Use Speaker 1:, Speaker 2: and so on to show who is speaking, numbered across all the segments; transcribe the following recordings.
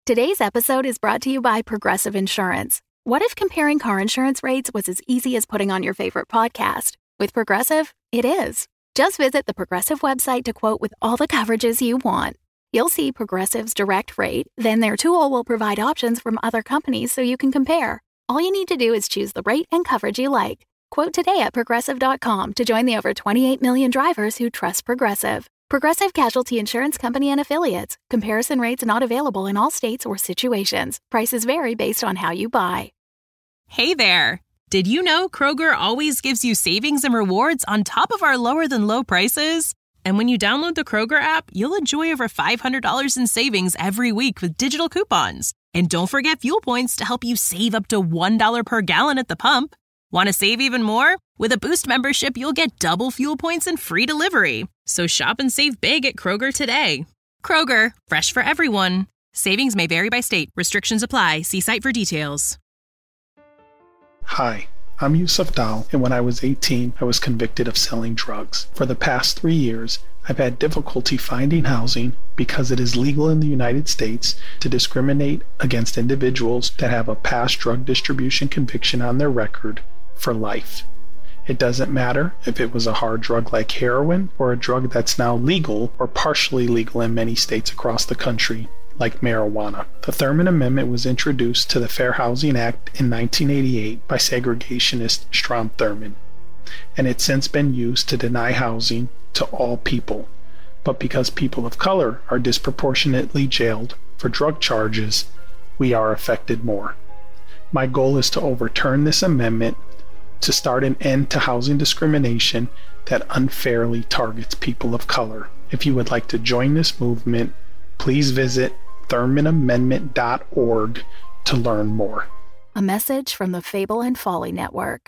Speaker 1: Today's episode is brought to you by Progressive Insurance. What if comparing car insurance rates was as easy as putting on your favorite podcast? With Progressive, it is. Just visit the Progressive website to quote with all the coverages you want. You'll see Progressive's direct rate, then their tool will provide options from other companies so you can compare. All you need to do is choose the rate and coverage you like. Quote today at Progressive.com to join the over 28 million drivers who trust Progressive. Progressive Casualty Insurance Company and Affiliates. Comparison rates not available in all states or situations. Prices vary based on how you buy.
Speaker 2: Hey there! Did you know Kroger always gives you savings and rewards on top of our lower-than-low prices? And when you download the Kroger app, you'll enjoy over $500 in savings every week with digital coupons. And don't forget fuel points to help you save up to $1 per gallon at the pump. Want to save even more? With a Boost membership, you'll get double fuel points and free delivery. So shop and save big at Kroger today. Kroger, fresh for everyone. Savings may vary by state. Restrictions apply. See site for details.
Speaker 3: Hi, I'm Yusuf Dal, and when I was 18, I was convicted of selling drugs. For the past 3 years, I've had difficulty finding housing because it is legal in the United States to discriminate against individuals that have a past drug distribution conviction on their record for life. It doesn't matter if it was a hard drug like heroin or a drug that's now legal or partially legal in many states across the country, like marijuana. The Thurmond Amendment was introduced to the Fair Housing Act in 1988 by segregationist Strom Thurmond, and it's since been used to deny housing to all people. But because people of color are disproportionately jailed for drug charges, we are affected more. My goal is to overturn this amendment to start an end to housing discrimination that unfairly targets people of color. If you would like to join this movement, please visit ThurmondAmendment.org to learn more.
Speaker 1: A message from the Fable and Folly Network.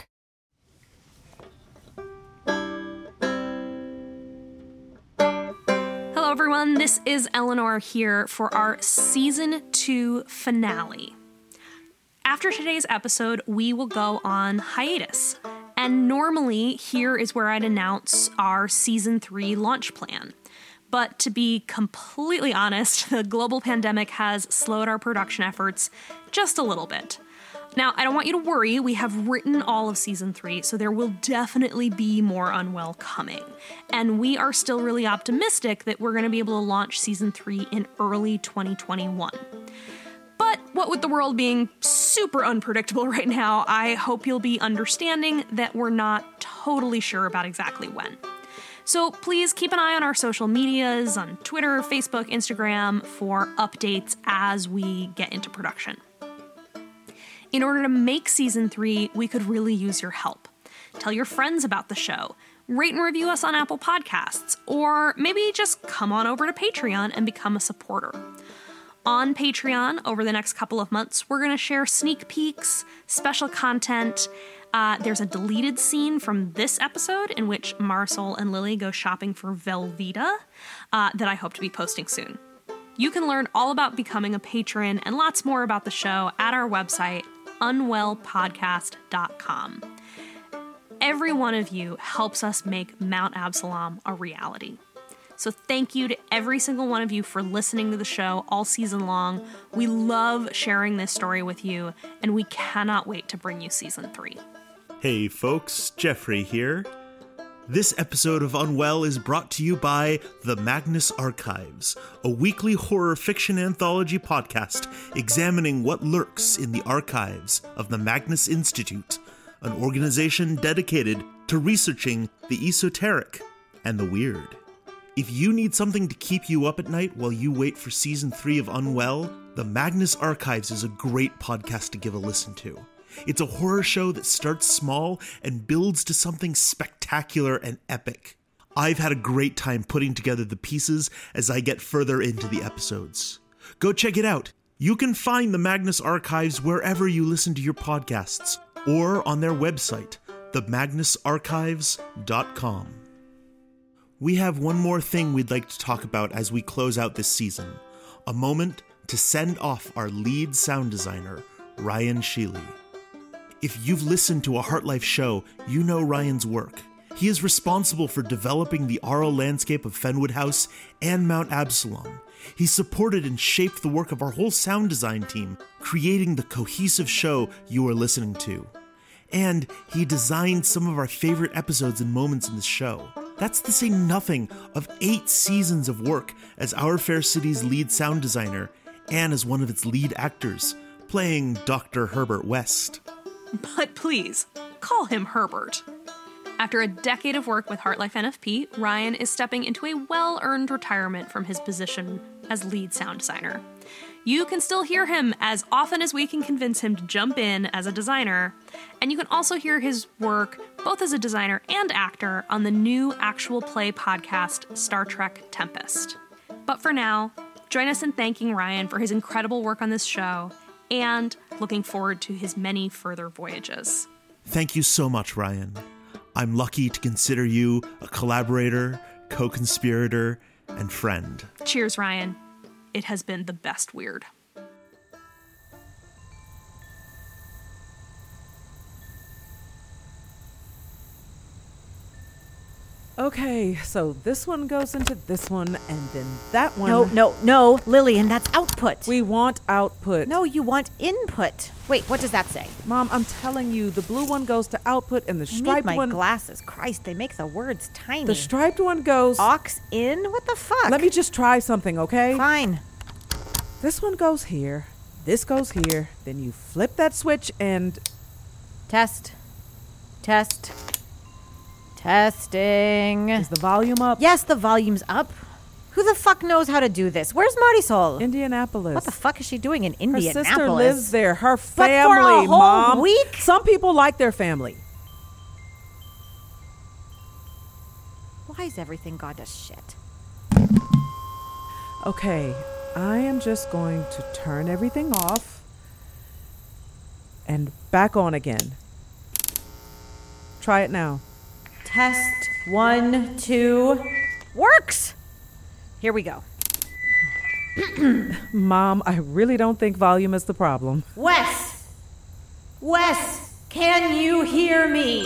Speaker 4: Hello, everyone. This is Eleanor here for our Season 2 finale. After today's episode, we will go on hiatus. And normally, here is where I'd announce our Season 3 launch plan. But to be completely honest, the global pandemic has slowed our production efforts just a little bit. Now, I don't want you to worry, we have written all of Season 3, so there will definitely be more Unwell coming. And we are still really optimistic that we're going to be able to launch Season 3 in early 2021. But what with the world being super unpredictable right now, I hope you'll be understanding that we're not totally sure about exactly when. So please keep an eye on our social medias, on Twitter, Facebook, Instagram, for updates as we get into production. In order to make Season 3, we could really use your help. Tell your friends about the show, rate and review us on Apple Podcasts, or maybe just come on over to Patreon and become a supporter. On Patreon, over the next couple of months, we're going to share sneak peeks, special content. There's a deleted scene from this episode in which Marisol and Lily go shopping for Velveeta that I hope to be posting soon. You can learn all about becoming a patron and lots more about the show at our website, unwellpodcast.com. Every one of you helps us make Mount Absalom a reality. So thank you to every single one of you for listening to the show all season long. We love sharing this story with you, and we cannot wait to bring you Season 3.
Speaker 5: Hey folks, Jeffrey here. This episode of Unwell is brought to you by The Magnus Archives, a weekly horror fiction anthology podcast examining what lurks in the archives of the Magnus Institute, an organization dedicated to researching the esoteric and the weird. If you need something to keep you up at night while you wait for Season 3 of Unwell, The Magnus Archives is a great podcast to give a listen to. It's a horror show that starts small and builds to something spectacular and epic. I've had a great time putting together the pieces as I get further into the episodes. Go check it out. You can find the Magnus Archives wherever you listen to your podcasts, or on their website, themagnusarchives.com. We have one more thing we'd like to talk about as we close out this season. A moment to send off our lead sound designer, Ryan Sheely. If you've listened to a Heartlife show, you know Ryan's work. He is responsible for developing the aural landscape of Fenwood House and Mount Absalom. He supported and shaped the work of our whole sound design team, creating the cohesive show you are listening to. And he designed some of our favorite episodes and moments in the show. That's to say nothing of 8 seasons of work as Our Fair City's lead sound designer and as one of its lead actors, playing Dr. Herbert West.
Speaker 4: But please, call him Herbert. After a decade of work with Heartlife NFP, Ryan is stepping into a well-earned retirement from his position as lead sound designer. You can still hear him as often as we can convince him to jump in as a designer, and you can also hear his work both as a designer and actor on the new actual play podcast, Star Trek Tempest. But for now, join us in thanking Ryan for his incredible work on this show, and looking forward to his many further voyages.
Speaker 5: Thank you so much, Ryan. I'm lucky to consider you a collaborator, co-conspirator, and friend.
Speaker 4: Cheers, Ryan. It has been the best weird.
Speaker 6: Okay, so this one goes into this one, and then that one.
Speaker 7: No, Lillian, that's output.
Speaker 6: We want output.
Speaker 7: No, you want input. Wait, what does that say?
Speaker 6: Mom, I'm telling you, the blue one goes to output, and the
Speaker 7: I need
Speaker 6: striped
Speaker 7: my
Speaker 6: one.
Speaker 7: glasses. Christ, they make the words tiny.
Speaker 6: The striped one goes.
Speaker 7: Aux in? What the fuck?
Speaker 6: Let me just try something, okay?
Speaker 7: Fine.
Speaker 6: This one goes here. This goes here. Then you flip that switch and.
Speaker 7: Test. Testing.
Speaker 6: Is the volume up?
Speaker 7: Yes, the volume's up. Who the fuck knows how to do this? Where's Marisol?
Speaker 6: Indianapolis.
Speaker 7: What the fuck is she doing in
Speaker 6: Her
Speaker 7: Indianapolis?
Speaker 6: sister lives there. Her
Speaker 7: But for
Speaker 6: family,
Speaker 7: a whole
Speaker 6: Mom.
Speaker 7: week?
Speaker 6: Some people like their family.
Speaker 7: Why is everything gone to shit?
Speaker 6: Okay, I am just going to turn everything off and back on again. Try it now.
Speaker 7: Test 1, 2. Works! Here we go.
Speaker 6: Mom, I really don't think volume is the problem.
Speaker 7: Wes, can you hear me?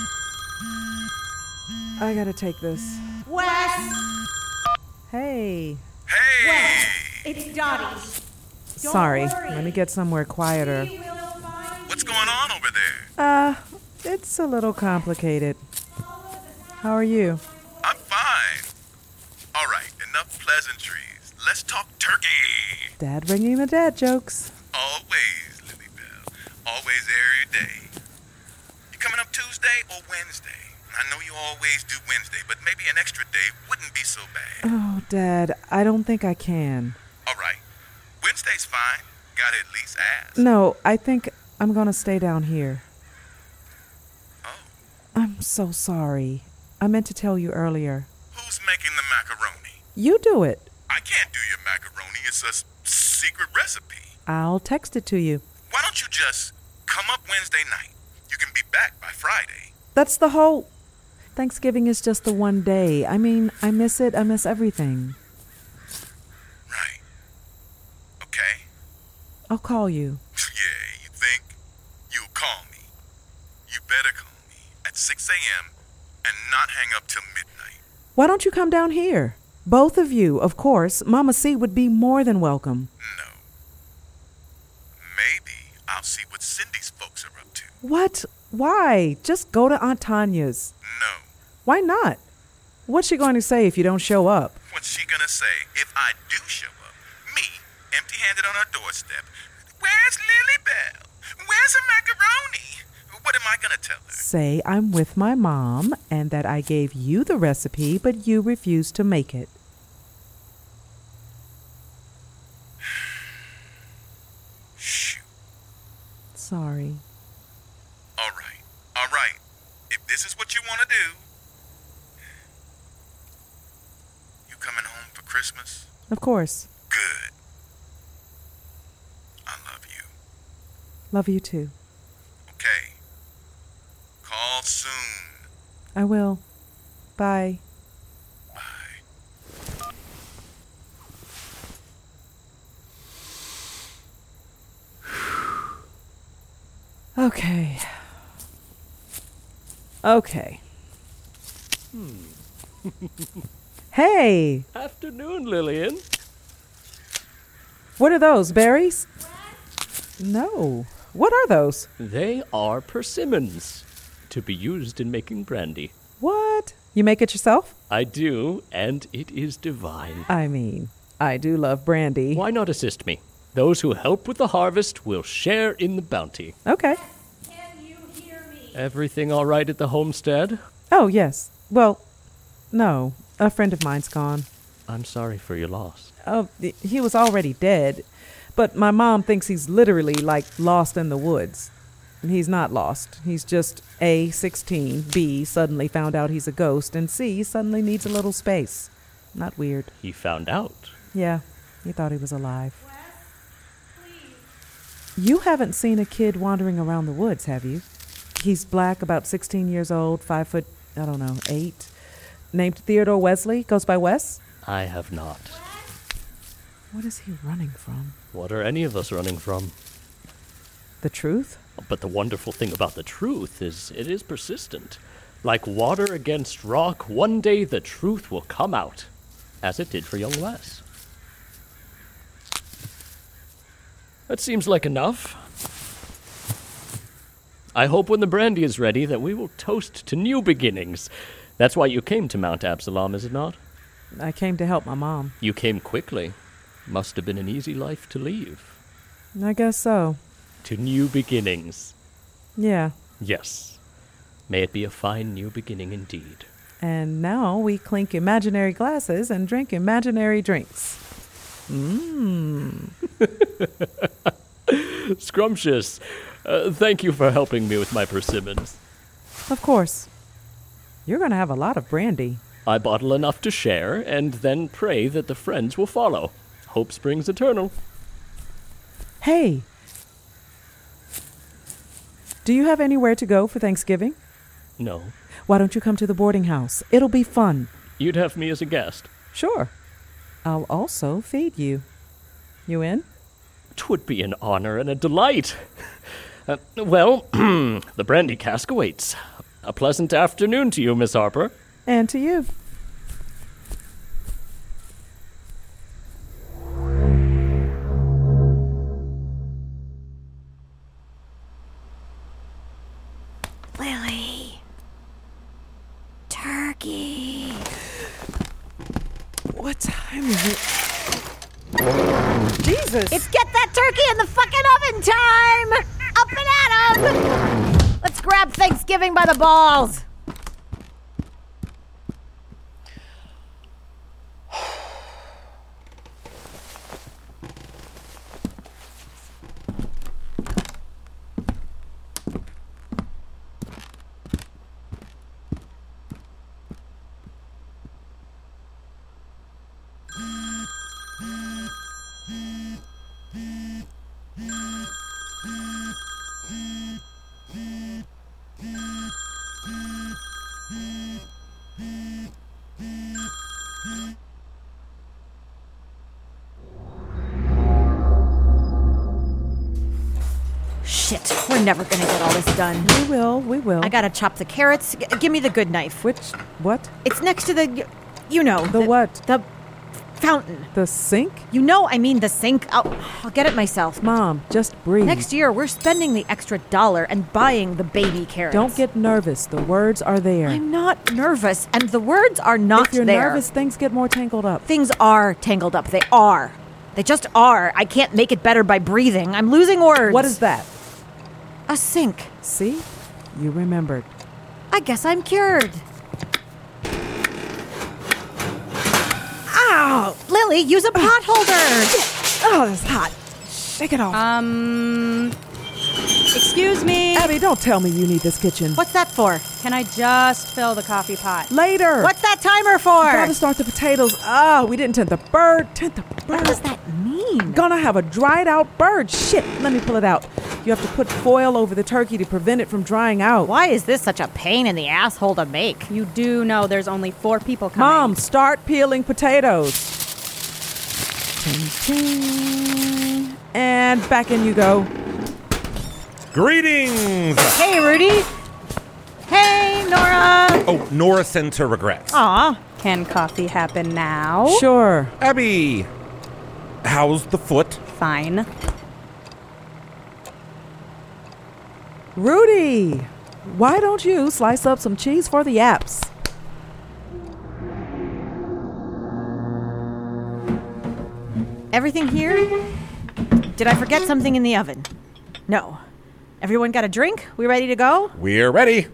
Speaker 6: I gotta take this.
Speaker 7: Wes!
Speaker 6: Hey.
Speaker 7: Wes, it's Dottie.
Speaker 6: Sorry,
Speaker 7: worry.
Speaker 6: let me get somewhere quieter.
Speaker 8: What's going on over there?
Speaker 6: It's a little complicated. How are you?
Speaker 8: I'm fine. All right, enough pleasantries. Let's talk turkey.
Speaker 6: Dad bringing the dad jokes.
Speaker 8: Always, Lily Bell. Always every day. You coming up Tuesday or Wednesday? I know you always do Wednesday, but maybe an extra day wouldn't be so bad.
Speaker 6: Oh, Dad, I don't think I can.
Speaker 8: All right. Wednesday's fine. Gotta at least ask.
Speaker 6: No, I think I'm gonna stay down here.
Speaker 8: Oh,
Speaker 6: I'm so sorry. I meant to tell you earlier.
Speaker 8: who's making the macaroni?
Speaker 6: You do it.
Speaker 8: I can't do your macaroni. It's a secret recipe.
Speaker 6: I'll text it to you.
Speaker 8: Why don't you just come up Wednesday night? You can be back by Friday.
Speaker 6: That's the whole... Thanksgiving is just the one day. I mean, I miss it. I miss everything.
Speaker 8: Right. Okay.
Speaker 6: I'll call you.
Speaker 8: Yeah, you think? You'll call me. You better call me at 6 a.m. and not hang up till midnight.
Speaker 6: Why don't you come down here? Both of you, of course. Mama C would be more than welcome.
Speaker 8: No. Maybe I'll see what Cindy's folks are up to.
Speaker 6: What? Why? Just go to Aunt Tanya's.
Speaker 8: No.
Speaker 6: Why not? What's she going to say if you don't show up?
Speaker 8: What's she gonna say if I do show up? Me, empty-handed on her doorstep. Where's Lily Bell? Where's her macaroni? What am I gonna tell her?
Speaker 6: Say I'm with my mom and that I gave you the recipe, but you refused to make it.
Speaker 8: Shoot.
Speaker 6: Sorry.
Speaker 8: All right. All right. If this is what you want to do. You coming home for Christmas?
Speaker 6: Of course.
Speaker 8: Good. I love you.
Speaker 6: Love you too.
Speaker 8: Okay. Call soon.
Speaker 6: I will. Bye.
Speaker 8: Bye.
Speaker 6: Okay. Okay. Hey,
Speaker 9: Afternoon, Lillian.
Speaker 6: what are those, berries? No. What are those?
Speaker 9: They are persimmons, to be used in making brandy.
Speaker 6: What? You make it yourself?
Speaker 9: I do, and it is divine.
Speaker 6: I mean, I do love brandy.
Speaker 9: Why not assist me? Those who help with the harvest will share in the bounty.
Speaker 6: Okay.
Speaker 7: Can you hear me?
Speaker 9: Everything all right at the homestead?
Speaker 6: Oh, yes. Well, no. A friend of mine's gone.
Speaker 9: I'm sorry for your loss.
Speaker 6: Oh, he was already dead. But my mom thinks he's literally, like, lost in the woods. He's not lost. He's just A, 16, B, suddenly found out he's a ghost, and C, suddenly needs a little space. Not weird.
Speaker 9: He found out.
Speaker 6: Yeah, he thought he was alive. You haven't seen a kid wandering around the woods, have you? He's black, about 16 years old, 5 foot, 8. Named Theodore Wesley, goes by Wes?
Speaker 9: I have not.
Speaker 6: What is he running from?
Speaker 9: What are any of us running from?
Speaker 6: The truth?
Speaker 9: But the wonderful thing about the truth is it is persistent. Like water against rock, one day the truth will come out, as it did for young Wes. That seems like enough. I hope when the brandy is ready that we will toast to new beginnings. That's why you came to Mount Absalom, is it not?
Speaker 6: I came to help my mom.
Speaker 9: You came quickly. Must have been an easy life to leave.
Speaker 6: I guess so.
Speaker 9: To new beginnings.
Speaker 6: Yeah.
Speaker 9: Yes. May it be a fine new beginning indeed.
Speaker 6: And now we clink imaginary glasses and drink imaginary drinks.
Speaker 9: Scrumptious. Thank you for helping me with my persimmons.
Speaker 6: Of course. You're going to have a lot of brandy.
Speaker 9: I bottle enough to share, and then pray that the friends will follow. Hope springs eternal.
Speaker 6: Hey! Do you have anywhere to go for Thanksgiving?
Speaker 9: No.
Speaker 6: Why don't you come to the boarding house? It'll be fun.
Speaker 9: You'd have me as a guest.
Speaker 6: Sure. I'll also feed you. You in?
Speaker 9: 'Twould be an honor and a delight. Well, the brandy cask awaits. A pleasant afternoon to you, Miss Harper.
Speaker 6: And to you.
Speaker 7: Lily. Turkey.
Speaker 6: What time is it? Jesus!
Speaker 7: It's get that turkey in the fucking oven time! Up and at 'em! Let's grab Thanksgiving by the balls! Shit, we're never gonna get all this done.
Speaker 6: We will.
Speaker 7: I gotta chop the carrots. Give me the good knife.
Speaker 6: What?
Speaker 7: It's next to the, you know.
Speaker 6: The what?
Speaker 7: The fountain.
Speaker 6: The sink?
Speaker 7: You know I mean the sink. I'll get it myself.
Speaker 6: Mom, just breathe.
Speaker 7: Next year, we're spending the extra $1 and buying the baby carrots.
Speaker 6: Don't get nervous. The words are there.
Speaker 7: I'm not nervous, and the words are not
Speaker 6: If you're
Speaker 7: there.
Speaker 6: nervous, things get more tangled up.
Speaker 7: Things are tangled up. They are. They just are. I can't make it better by breathing. I'm losing words.
Speaker 6: What is that?
Speaker 7: A sink.
Speaker 6: See? You remembered.
Speaker 7: I guess I'm cured. Ow! Lily, use a pot holder.
Speaker 6: Oh, that's hot. Shake it off.
Speaker 10: Excuse me.
Speaker 6: Abby, don't tell me you need this kitchen.
Speaker 7: What's that for?
Speaker 10: Can I just fill the coffee pot?
Speaker 6: Later.
Speaker 7: What's that timer for?
Speaker 6: Gotta start the potatoes. We didn't tend the bird.
Speaker 7: What does that mean?
Speaker 6: Gonna have a dried out bird. Shit, let me pull it out. You have to put foil over the turkey to prevent it from drying out.
Speaker 7: Why is this such a pain in the asshole to make?
Speaker 10: You do know there's only 4 people coming.
Speaker 6: Mom, start peeling potatoes. Ting, ting. And back in you go.
Speaker 5: Greetings!
Speaker 7: Hey, Rudy. Hey, Nora!
Speaker 11: Oh, Nora sends her regrets.
Speaker 7: Aw.
Speaker 10: Can coffee happen now?
Speaker 6: Sure.
Speaker 11: Abby, how's the foot?
Speaker 10: Fine.
Speaker 6: Rudy, why don't you slice up some cheese for the apps?
Speaker 7: Everything here? Did I forget something in the oven? No. Everyone got a drink? We ready to go?
Speaker 11: We're ready.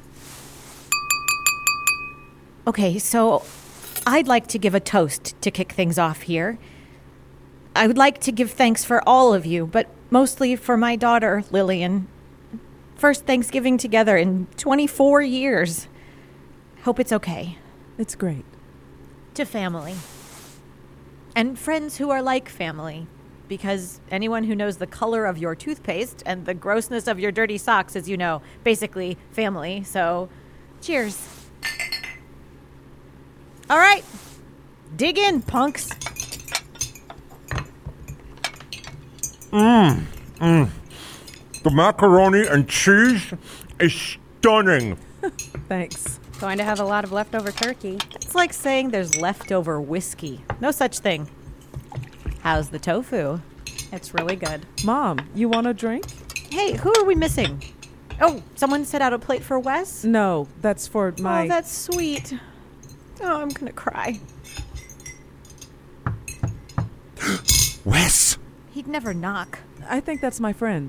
Speaker 7: Okay, so I'd like to give a toast to kick things off here. I would like to give thanks for all of you, but mostly for my daughter, Lillian. First Thanksgiving together in 24 years. Hope it's okay.
Speaker 6: It's great.
Speaker 7: To family. And friends who are like family. Because anyone who knows the color of your toothpaste and the grossness of your dirty socks is, you know, basically family. So, cheers. All right. Dig in, punks.
Speaker 11: The macaroni and cheese is stunning.
Speaker 6: Thanks.
Speaker 10: Going to have a lot of leftover turkey.
Speaker 7: It's like saying there's leftover whiskey. No such thing. How's the tofu?
Speaker 10: It's really good.
Speaker 6: Mom, you want a drink?
Speaker 7: Hey, who are we missing? Oh, someone set out a plate for Wes?
Speaker 6: No, that's for my...
Speaker 7: Oh, that's sweet. Oh, I'm gonna cry.
Speaker 11: Wes!
Speaker 7: He'd never knock.
Speaker 6: I think that's my friend.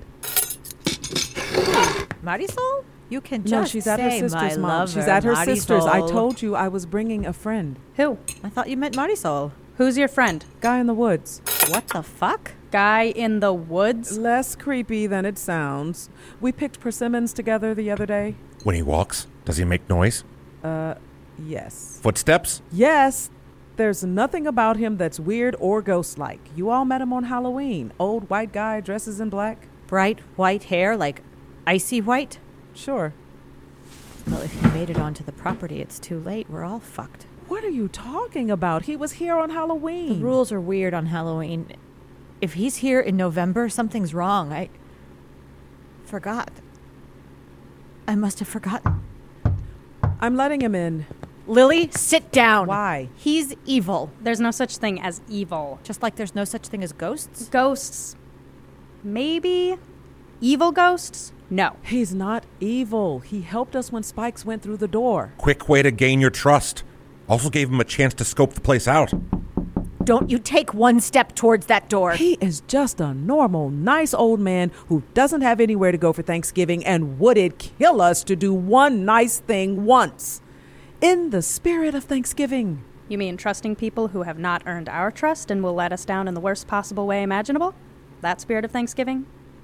Speaker 7: Marisol? You can just
Speaker 6: No, she's at her
Speaker 7: say
Speaker 6: sister's,
Speaker 7: my
Speaker 6: Mom.
Speaker 7: lover,
Speaker 6: She's at her sister's. I
Speaker 7: Marisol.
Speaker 6: told you I was bringing a friend.
Speaker 10: Who?
Speaker 7: I thought you meant Marisol.
Speaker 10: Who's your friend?
Speaker 6: Guy in the woods.
Speaker 7: What the fuck?
Speaker 10: Guy in the woods?
Speaker 6: Less creepy than it sounds. We picked persimmons together the other day.
Speaker 11: When he walks, does he make noise?
Speaker 6: Yes.
Speaker 11: Footsteps?
Speaker 6: Yes. There's nothing about him that's weird or ghost-like. You all met him on Halloween. Old white guy, dresses in black.
Speaker 7: Bright white hair, like icy white?
Speaker 6: Sure.
Speaker 7: Well, if he made it onto the property, it's too late. We're all fucked.
Speaker 6: What are you talking about? He was here on Halloween.
Speaker 7: The rules are weird on Halloween. If he's here in November, something's wrong. I forgot. I must have forgotten.
Speaker 6: I'm letting him in.
Speaker 7: Lily, sit down.
Speaker 6: Why?
Speaker 7: He's evil.
Speaker 10: There's no such thing as evil.
Speaker 7: Just like there's no such thing as ghosts?
Speaker 10: Ghosts. Maybe. Evil ghosts? No.
Speaker 6: He's not evil. He helped us when Spikes went through the door.
Speaker 11: Quick way to gain your trust. Also gave him a chance to scope the place out.
Speaker 7: Don't you take one step towards that door.
Speaker 6: He is just a normal, nice old man who doesn't have anywhere to go for Thanksgiving, and would it kill us to do one nice thing once? In the spirit of Thanksgiving.
Speaker 10: You mean trusting people who have not earned our trust and will let us down in the worst possible way imaginable? That spirit of Thanksgiving?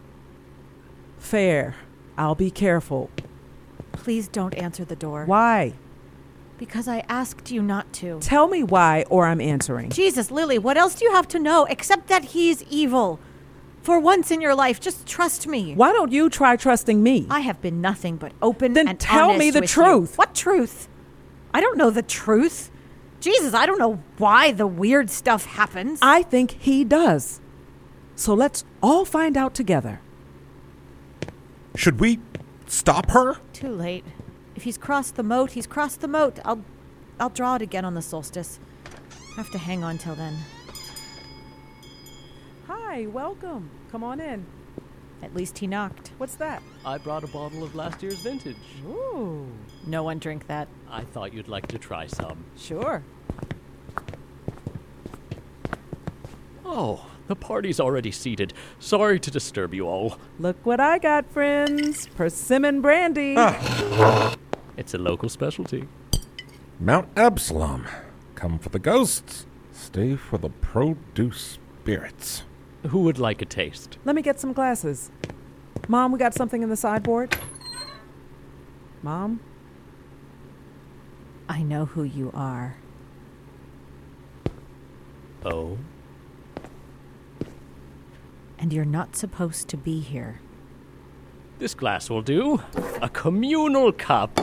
Speaker 6: Fair. I'll be careful.
Speaker 7: Please don't answer the door.
Speaker 6: Why?
Speaker 7: Because I asked you not to.
Speaker 6: Tell me why, or I'm answering.
Speaker 7: Jesus, Lily, what else do you have to know except that he's evil? For once in your life, just trust me.
Speaker 6: Why don't you try trusting me?
Speaker 7: I have been nothing but open
Speaker 6: Then
Speaker 7: and
Speaker 6: tell
Speaker 7: honest
Speaker 6: me the
Speaker 7: with
Speaker 6: truth.
Speaker 7: you. What truth? I don't know the truth. Jesus, I don't know why the weird stuff happens.
Speaker 6: I think he does. So let's all find out together.
Speaker 11: Should we stop her?
Speaker 7: Too late. If he's crossed the moat, he's crossed the moat. I'll draw it again on the solstice. Have to hang on till then.
Speaker 6: Hi, welcome. Come on in.
Speaker 7: At least he knocked.
Speaker 6: What's that?
Speaker 9: I brought a bottle of last year's vintage.
Speaker 6: Ooh.
Speaker 7: No one drink that.
Speaker 9: I thought you'd like to try some.
Speaker 6: Sure.
Speaker 9: Oh, the party's already seated. Sorry to disturb you all.
Speaker 6: Look what I got, friends. Persimmon brandy.
Speaker 9: It's a local specialty.
Speaker 11: Mount Absalom. Come for the ghosts. Stay for the produce spirits.
Speaker 9: Who would like a taste?
Speaker 6: Let me get some glasses. Mom, we got something in the sideboard. Mom?
Speaker 7: I know who you are.
Speaker 9: Oh?
Speaker 7: And you're not supposed to be here.
Speaker 9: This glass will do. A communal cup.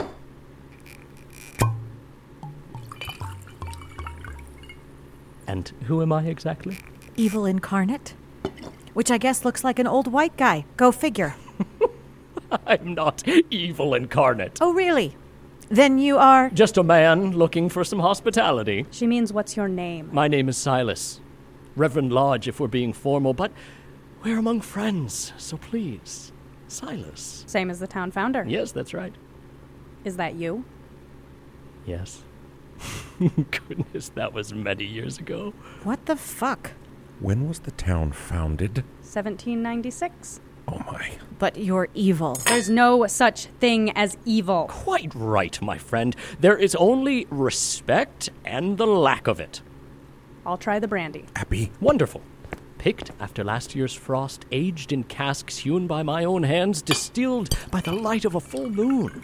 Speaker 9: And who am I exactly?
Speaker 7: Evil incarnate? Which I guess looks like an old white guy. Go figure.
Speaker 9: I'm not evil incarnate.
Speaker 7: Oh, really? Then you are...
Speaker 9: Just a man looking for some hospitality.
Speaker 10: She means, what's your name?
Speaker 9: My name is Silas. Reverend Lodge, if we're being formal, but we're among friends, so please, Silas.
Speaker 10: Same as the town founder.
Speaker 9: Yes, that's right.
Speaker 10: Is that you?
Speaker 9: Yes. Goodness, that was many years ago.
Speaker 7: What the fuck?
Speaker 11: When was the town founded?
Speaker 10: 1796.
Speaker 11: Oh my.
Speaker 7: But you're evil.
Speaker 10: There's no such thing as evil.
Speaker 9: Quite right, my friend. There is only respect and the lack of it.
Speaker 10: I'll try the brandy.
Speaker 11: Abby.
Speaker 9: Wonderful. Picked after last year's frost, aged in casks hewn by my own hands, distilled by the light of a full moon.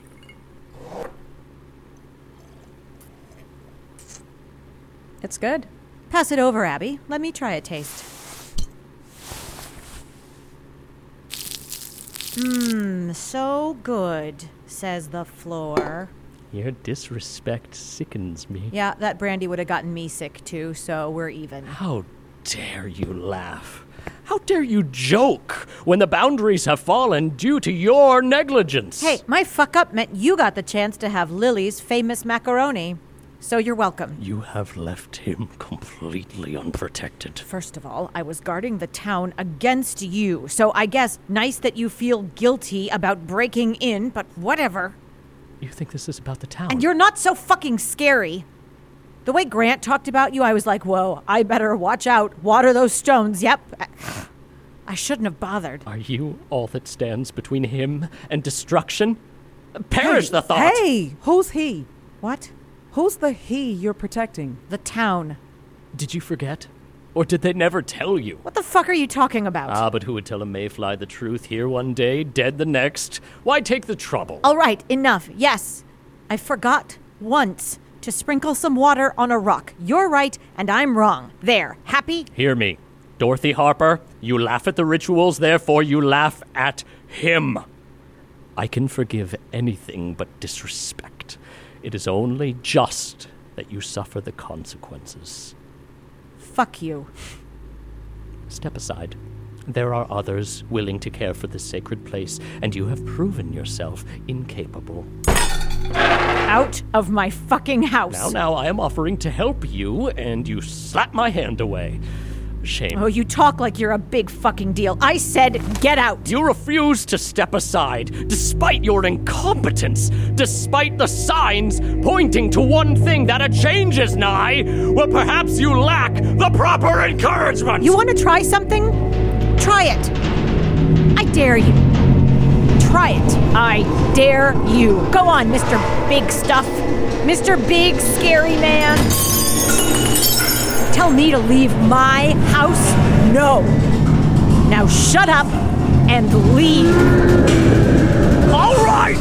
Speaker 10: It's good.
Speaker 7: Pass it over, Abby. Let me try a taste. So good, says the floor.
Speaker 9: Your disrespect sickens me.
Speaker 7: Yeah, that brandy would have gotten me sick too, so we're even.
Speaker 9: How dare you laugh? How dare you joke when the boundaries have fallen due to your negligence?
Speaker 7: Hey, my fuck up meant you got the chance to have Lily's famous macaroni. So you're welcome.
Speaker 9: You have left him completely unprotected.
Speaker 7: First of all, I was guarding the town against you, so I guess nice that you feel guilty about breaking in, but whatever.
Speaker 9: You think this is about the town?
Speaker 7: And you're not so fucking scary. The way Grant talked about you, I was like, whoa, I better watch out. Water those stones, yep. I shouldn't have bothered.
Speaker 9: Are you all that stands between him and destruction? Perish the thought!
Speaker 6: Hey, who's he?
Speaker 7: What?
Speaker 6: Who's the he you're protecting?
Speaker 7: The town.
Speaker 9: Did you forget? Or did they never tell you?
Speaker 7: What the fuck are you talking about?
Speaker 9: Ah, but who would tell a mayfly the truth here one day, dead the next? Why take the trouble?
Speaker 7: All right, enough. Yes, I forgot once to sprinkle some water on a rock. You're right, and I'm wrong. There, happy?
Speaker 9: Hear me. Dorothy Harper, you laugh at the rituals, therefore you laugh at him. I can forgive anything but disrespect. It is only just that you suffer the consequences.
Speaker 7: Fuck you.
Speaker 9: Step aside. There are others willing to care for this sacred place, and you have proven yourself incapable.
Speaker 7: Out of my fucking house.
Speaker 9: Now, I am offering to help you, and you slap my hand away. Shame.
Speaker 7: Oh, you talk like you're a big fucking deal. I said get out.
Speaker 9: You refuse to step aside, despite your incompetence, despite the signs pointing to one thing, that a change is nigh. Well, perhaps you lack the proper encouragement.
Speaker 7: You want to try something? Try it. I dare you. Try it. I dare you. Go on, Mr. Big Stuff. Mr. Big Scary Man. Tell me to leave my house? No. Now shut up and leave.
Speaker 9: All right!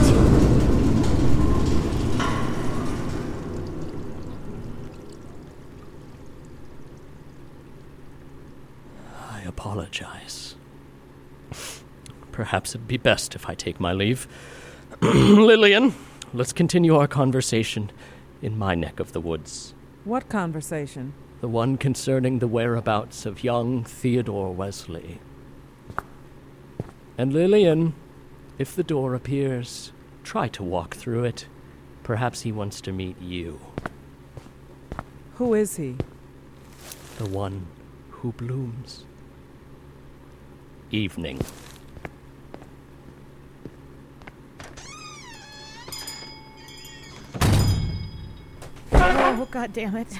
Speaker 9: I apologize. Perhaps it'd be best if I take my leave. Lillian, let's continue our conversation in my neck of the woods.
Speaker 6: What conversation?
Speaker 9: The one concerning the whereabouts of young Theodore Wesley. And Lillian, if the door appears, try to walk through it. Perhaps he wants to meet you.
Speaker 6: Who is he?
Speaker 9: The one who blooms. Evening.
Speaker 7: Oh, God damn it.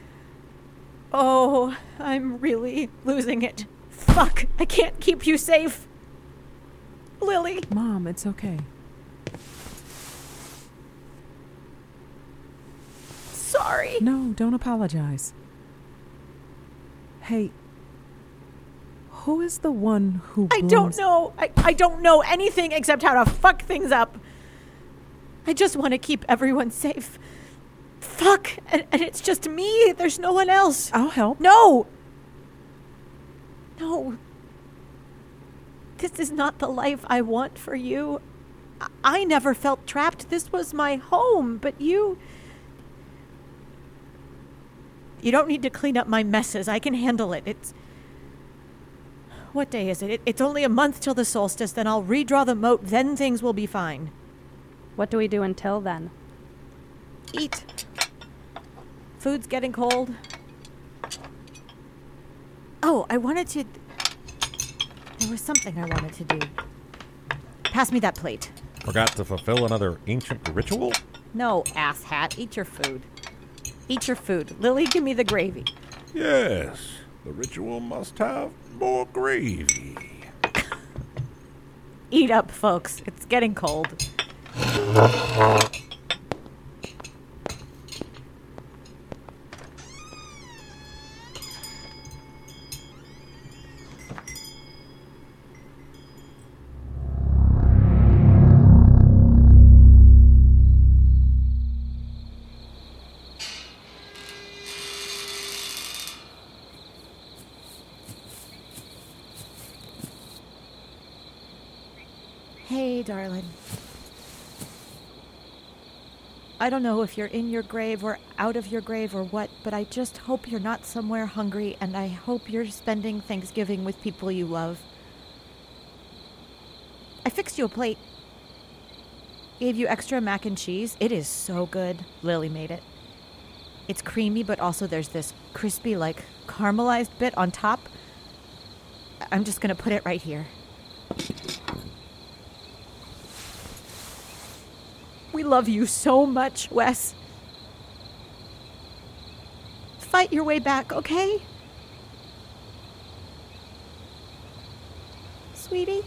Speaker 7: Oh, I'm really losing it. Fuck, I can't keep you safe. Lily.
Speaker 6: Mom, it's okay.
Speaker 7: Sorry.
Speaker 6: No, don't apologize. Hey, who is the one who
Speaker 7: I don't know. I don't know anything except how to fuck things up. I just want to keep everyone safe. Fuck, and it's just me. There's no one else.
Speaker 6: I'll help.
Speaker 7: No. No. This is not the life I want for you. I never felt trapped. This was my home, but you don't need to clean up my messes. I can handle it. What day is it? It's only a month till the solstice, then I'll redraw the moat, then things will be fine.
Speaker 10: What do we do until then?
Speaker 7: Eat. Food's getting cold. Oh, there was something I wanted to do. Pass me that plate.
Speaker 11: Forgot to fulfill another ancient ritual?
Speaker 7: No, asshat. Eat your food. Eat your food. Lily, give me the gravy.
Speaker 11: Yes, the ritual must have more gravy.
Speaker 7: Eat up, folks. It's getting cold. Hey, darling. I don't know if you're in your grave or out of your grave or what, but I just hope you're not somewhere hungry, and I hope you're spending Thanksgiving with people you love. I fixed you a plate. Gave you extra mac and cheese. It is so good. Lily made it. It's creamy, but also there's this crispy, like, caramelized bit on top. I'm just gonna put it right here. We love you so much, Wes. Fight your way back, okay? Sweetie?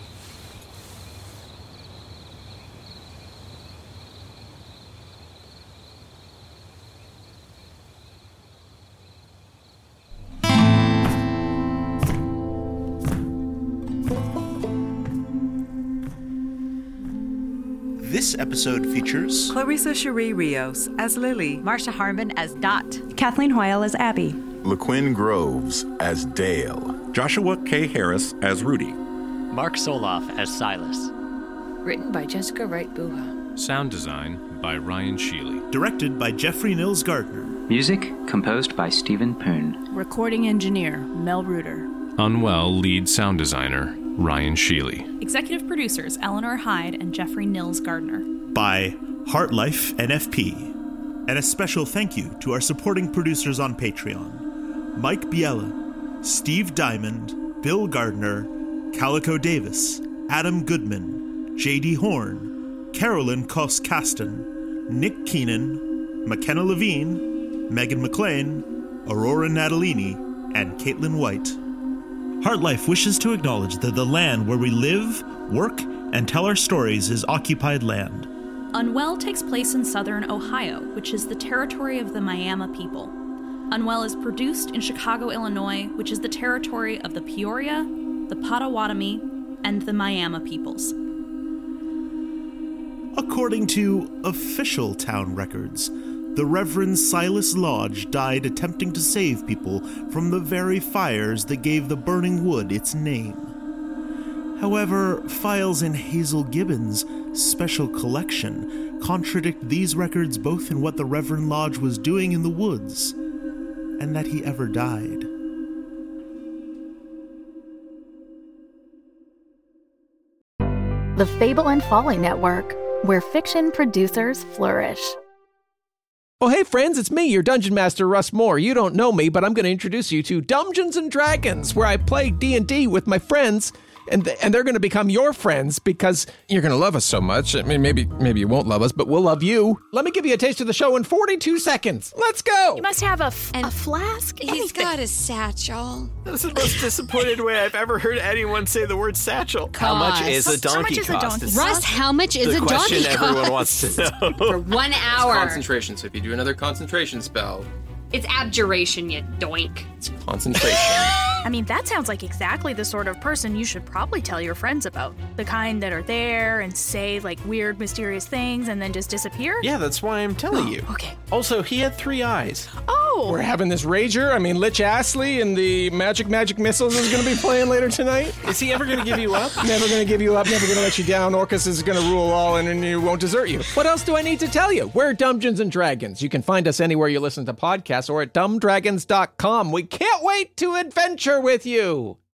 Speaker 5: This episode features
Speaker 12: Clarissa Cherie Rios as Lily,
Speaker 7: Marsha Harmon as Dot,
Speaker 10: Kathleen Hoyle as Abby,
Speaker 8: LaQuinn Groves as Dale.
Speaker 11: Joshua K. Harris as Rudy.
Speaker 13: Mark Soloff as Silas.
Speaker 14: Written by Jessica Wright-Buha.
Speaker 15: Sound design by Ryan Sheely.
Speaker 5: Directed by Jeffrey Nils Gardner.
Speaker 13: Music composed by Stephen Poon.
Speaker 16: Recording engineer Mel Reuter.
Speaker 15: Unwell lead sound designer Ryan Sheely.
Speaker 4: Executive producers Eleanor Hyde and Jeffrey Nils Gardner.
Speaker 5: By Heartlife NFP. And a special thank you to our supporting producers on Patreon: Mike Biella, Steve Diamond, Bill Gardner, Calico Davis, Adam Goodman, J.D. Horn, Carolyn Koss-Kasten, Nick Keenan, McKenna Levine, Megan McLean, Aurora Natalini, and Caitlin White. Heartlife wishes to acknowledge that the land where we live, work, and tell our stories is occupied land.
Speaker 4: Unwell takes place in southern Ohio, which is the territory of the Miami people. Unwell is produced in Chicago, Illinois, which is the territory of the Peoria, the Potawatomi, and the Miami peoples.
Speaker 5: According to official town records, the Reverend Silas Lodge died attempting to save people from the very fires that gave the burning wood its name. However, files in Hazel Gibbons' special collection contradict these records both in what the Reverend Lodge was doing in the woods and that he ever died.
Speaker 1: The Fable and Folly Network, where fiction producers flourish.
Speaker 17: Oh, hey friends, it's me, your Dungeon Master, Russ Moore. You don't know me, but I'm going to introduce you to Dungeons & Dragons, where I play D&D with my friends, and they're going to become your friends because you're going to love us so much. I mean, maybe you won't love us, but we'll love you. Let me give you a taste of the show in 42 seconds. Let's go!
Speaker 16: You must have a flask.
Speaker 14: He's got a satchel.
Speaker 18: That's the most disappointed way I've ever heard anyone say the word satchel. How much is a donkey cost?
Speaker 14: Russ, how much is a donkey cost?
Speaker 18: The question everyone wants to know.
Speaker 14: For 1 hour.
Speaker 19: It's concentration, so if you do another concentration spell...
Speaker 14: It's abjuration, you doink.
Speaker 19: It's concentration.
Speaker 16: I mean, that sounds like exactly the sort of person you should probably tell your friends about. The kind that are there and say, like, weird, mysterious things and then just disappear.
Speaker 18: Yeah, that's why I'm telling you.
Speaker 16: Okay.
Speaker 18: Also, he had 3 eyes.
Speaker 16: Oh!
Speaker 17: We're having this rager. I mean, Lich Astley and the Magic Missiles is going to be playing later tonight.
Speaker 18: Is he ever going to give you up?
Speaker 17: Never going to give you up, never going to let you down. Orcus is going to rule all and he won't desert you. What else do I need to tell you? We're Dungeons & Dragons. You can find us anywhere you listen to podcasts or at dumbdragons.com. We can't wait to adventure with you.